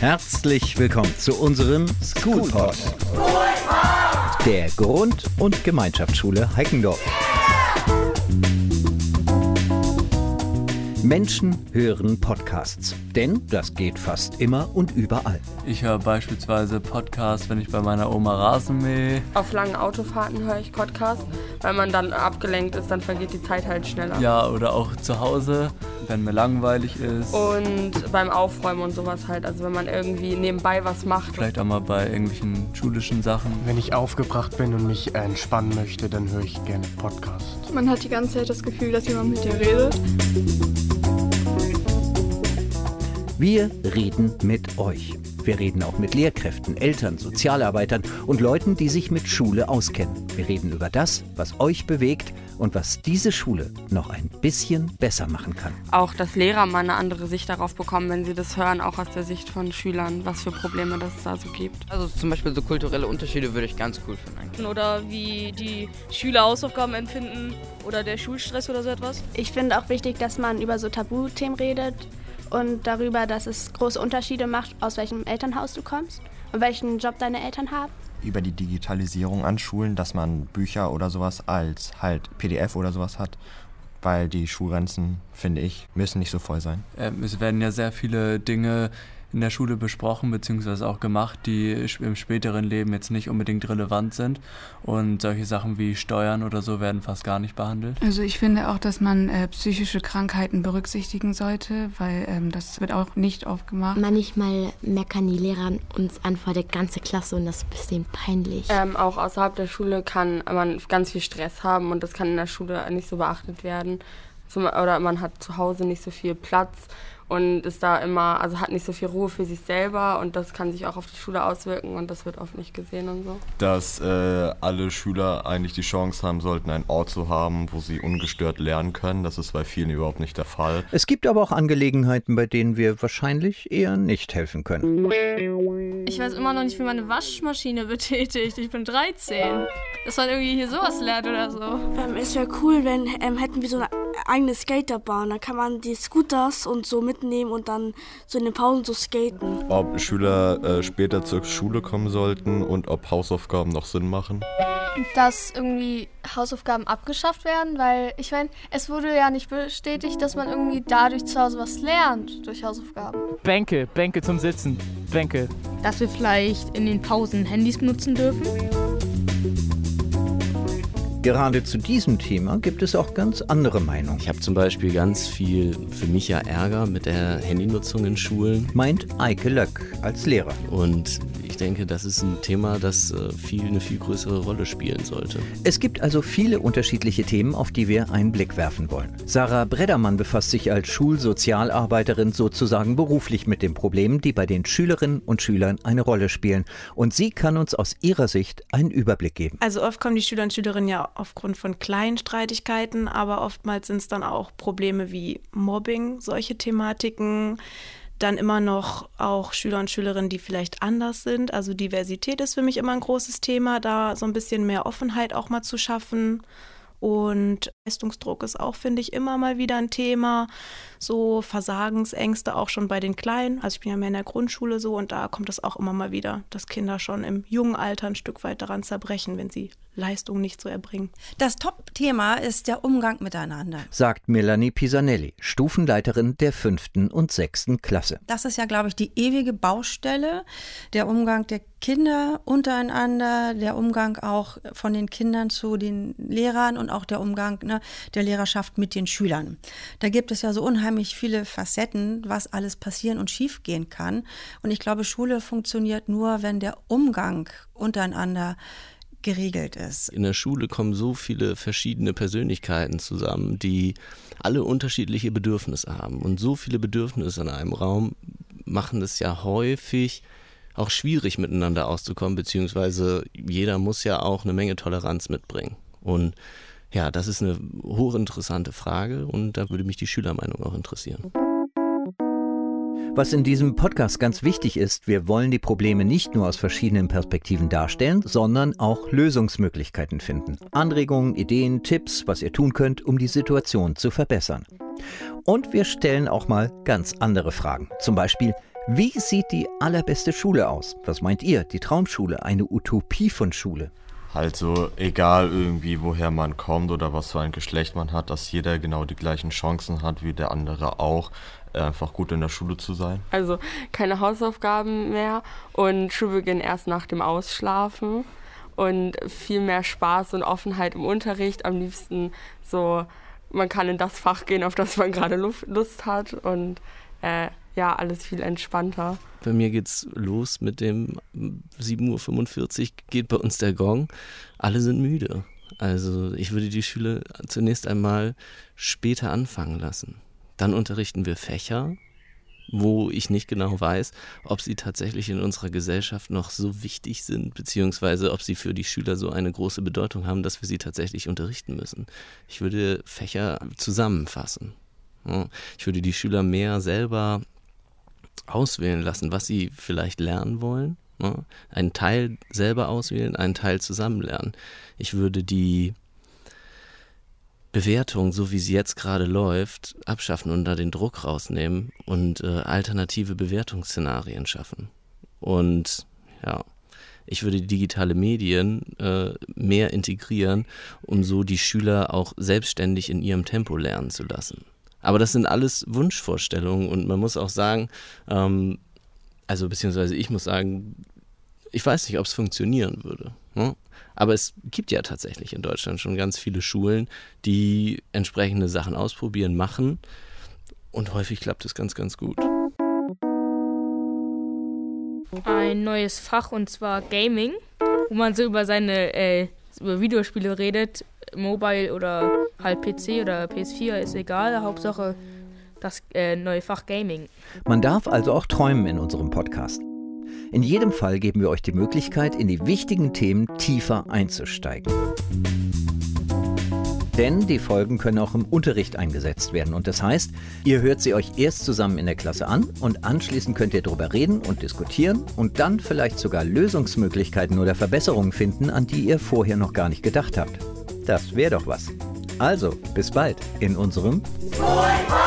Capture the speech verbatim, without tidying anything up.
Herzlich willkommen zu unserem Schoolpod, der Grund- und Gemeinschaftsschule Heikendorf. Menschen hören Podcasts, denn das geht fast immer und überall. Ich höre beispielsweise Podcasts, wenn ich bei meiner Oma Rasen mähe. Auf langen Autofahrten höre ich Podcasts, weil man dann abgelenkt ist, dann vergeht die Zeit halt schneller. Ja, oder auch zu Hause, wenn mir langweilig ist. Und beim Aufräumen und sowas halt, also wenn man irgendwie nebenbei was macht. Vielleicht auch mal bei irgendwelchen schulischen Sachen. Wenn ich aufgebracht bin und mich entspannen möchte, dann höre ich gerne Podcasts. Man hat die ganze Zeit das Gefühl, dass jemand mit dir redet. Wir reden mit euch. Wir reden auch mit Lehrkräften, Eltern, Sozialarbeitern und Leuten, die sich mit Schule auskennen. Wir reden über das, was euch bewegt und was diese Schule noch ein bisschen besser machen kann. Auch, dass Lehrer mal eine andere Sicht darauf bekommen, wenn sie das hören, auch aus der Sicht von Schülern, was für Probleme das da so gibt. Also zum Beispiel so kulturelle Unterschiede würde ich ganz cool finden eigentlich. Oder wie die Schüler Hausaufgaben empfinden oder der Schulstress oder so etwas. Ich finde auch wichtig, dass man über so Tabuthemen redet und darüber, dass es große Unterschiede macht, aus welchem Elternhaus du kommst und welchen Job deine Eltern haben. Über die Digitalisierung an Schulen, dass man Bücher oder sowas als halt P D F oder sowas hat, weil die Schulgrenzen, finde ich, müssen nicht so voll sein. Ähm, es werden ja sehr viele Dinge in der Schule besprochen bzw. auch gemacht, die im späteren Leben jetzt nicht unbedingt relevant sind. Und solche Sachen wie Steuern oder so werden fast gar nicht behandelt. Also ich finde auch, dass man äh, psychische Krankheiten berücksichtigen sollte, weil ähm, das wird auch nicht oft gemacht. Manchmal meckern die Lehrer uns an vor der ganzen Klasse und das ist ein bisschen peinlich. Ähm, auch außerhalb der Schule kann man ganz viel Stress haben und das kann in der Schule nicht so beachtet werden. Zum, oder man hat zu Hause nicht so viel Platz und ist da immer, also hat nicht so viel Ruhe für sich selber und das kann sich auch auf die Schule auswirken und das wird oft nicht gesehen und so. Dass äh, alle Schüler eigentlich die Chance haben sollten, einen Ort zu haben, wo sie ungestört lernen können. Das ist bei vielen überhaupt nicht der Fall. Es gibt aber auch Angelegenheiten, bei denen wir wahrscheinlich eher nicht helfen können. Ich weiß immer noch nicht, wie man eine Waschmaschine betätigt. Ich bin dreizehn. Dass man irgendwie hier sowas lernt oder so. Ähm, es wäre cool, wenn ähm, hätten wir so eine eigene Skaterbahn. Dann kann man die Scooters und so mitnehmen und dann so in den Pausen so skaten. Ob Schüler äh, später zur Schule kommen sollten und ob Hausaufgaben noch Sinn machen. Dass irgendwie Hausaufgaben abgeschafft werden, weil ich meine, es wurde ja nicht bestätigt, dass man irgendwie dadurch zu Hause was lernt durch Hausaufgaben. Bänke, Bänke zum Sitzen, Bänke. Dass wir vielleicht in den Pausen Handys benutzen dürfen. Gerade zu diesem Thema gibt es auch ganz andere Meinungen. Ich habe zum Beispiel ganz viel, für mich ja Ärger mit der Handynutzung in Schulen. Meint Eike Löck als Lehrer. Und ich denke, das ist ein Thema, das viel, eine viel größere Rolle spielen sollte. Es gibt also viele unterschiedliche Themen, auf die wir einen Blick werfen wollen. Sarah Breddermann befasst sich als Schulsozialarbeiterin sozusagen beruflich mit den Problemen, die bei den Schülerinnen und Schülern eine Rolle spielen. Und sie kann uns aus ihrer Sicht einen Überblick geben. Also oft kommen die Schüler und Schülerinnen ja aufgrund von kleinen Streitigkeiten, aber oftmals sind es dann auch Probleme wie Mobbing, solche Thematiken. Dann immer noch auch Schüler und Schülerinnen, die vielleicht anders sind. Also Diversität ist für mich immer ein großes Thema, da so ein bisschen mehr Offenheit auch mal zu schaffen. Und Leistungsdruck ist auch, finde ich, immer mal wieder ein Thema. So Versagensängste auch schon bei den Kleinen. Also ich bin ja mehr in der Grundschule so und da kommt es auch immer mal wieder, dass Kinder schon im jungen Alter ein Stück weit daran zerbrechen, wenn sie Leistung nicht so erbringen. Das Top-Thema ist der Umgang miteinander, sagt Melanie Pisanelli, Stufenleiterin der fünften und sechsten Klasse. Das ist ja, glaube ich, die ewige Baustelle, der Umgang der Kinder untereinander, der Umgang auch von den Kindern zu den Lehrern und auch der Umgang ne, der Lehrerschaft mit den Schülern. Da gibt es ja so unheimlich viele Facetten, was alles passieren und schiefgehen kann. Und ich glaube, Schule funktioniert nur, wenn der Umgang untereinander geregelt ist. In der Schule kommen so viele verschiedene Persönlichkeiten zusammen, die alle unterschiedliche Bedürfnisse haben. Und so viele Bedürfnisse in einem Raum machen es ja häufig auch schwierig, miteinander auszukommen, beziehungsweise jeder muss ja auch eine Menge Toleranz mitbringen. Und ja, das ist eine hochinteressante Frage und da würde mich die Schülermeinung auch interessieren. Was in diesem Podcast ganz wichtig ist, wir wollen die Probleme nicht nur aus verschiedenen Perspektiven darstellen, sondern auch Lösungsmöglichkeiten finden. Anregungen, Ideen, Tipps, was ihr tun könnt, um die Situation zu verbessern. Und wir stellen auch mal ganz andere Fragen. Zum Beispiel, Wie sieht die allerbeste Schule aus? Was meint ihr? Die Traumschule, eine Utopie von Schule? Halt so, egal irgendwie, woher man kommt oder was für ein Geschlecht man hat, dass jeder genau die gleichen Chancen hat wie der andere auch, einfach gut in der Schule zu sein. Also keine Hausaufgaben mehr und Schulbeginn erst nach dem Ausschlafen und viel mehr Spaß und Offenheit im Unterricht. Am liebsten so, man kann in das Fach gehen, auf das man gerade Lust hat und äh, ja, alles viel entspannter. Bei mir geht's los mit dem sieben Uhr fünfundvierzig geht bei uns der Gong. Alle sind müde. Also ich würde die Schüler zunächst einmal später anfangen lassen. Dann unterrichten wir Fächer, wo ich nicht genau weiß, ob sie tatsächlich in unserer Gesellschaft noch so wichtig sind, beziehungsweise ob sie für die Schüler so eine große Bedeutung haben, dass wir sie tatsächlich unterrichten müssen. Ich würde Fächer zusammenfassen. Ich würde die Schüler mehr selber auswählen lassen, was sie vielleicht lernen wollen. Einen Teil selber auswählen, einen Teil zusammen lernen. Ich würde die Bewertung, so wie sie jetzt gerade läuft, abschaffen und da den Druck rausnehmen und äh, alternative Bewertungsszenarien schaffen. Und ja, ich würde digitale Medien äh, mehr integrieren, um so die Schüler auch selbstständig in ihrem Tempo lernen zu lassen. Aber das sind alles Wunschvorstellungen und man muss auch sagen, ähm, also beziehungsweise ich muss sagen, ich weiß nicht, ob es funktionieren würde. Ne? Aber es gibt ja tatsächlich in Deutschland schon ganz viele Schulen, die entsprechende Sachen ausprobieren, machen und häufig klappt es ganz, ganz gut. Ein neues Fach und zwar Gaming, wo man so über seine äh, über Videospiele redet, Mobile oder halt P C oder P S vier, ist egal, Hauptsache das äh, neue Fach Gaming. Man darf also auch träumen in unserem Podcast. In jedem Fall geben wir euch die Möglichkeit, in die wichtigen Themen tiefer einzusteigen. Denn die Folgen können auch im Unterricht eingesetzt werden. Und das heißt, ihr hört sie euch erst zusammen in der Klasse an und anschließend könnt ihr darüber reden und diskutieren und dann vielleicht sogar Lösungsmöglichkeiten oder Verbesserungen finden, an die ihr vorher noch gar nicht gedacht habt. Das wäre doch was. Also, bis bald in unserem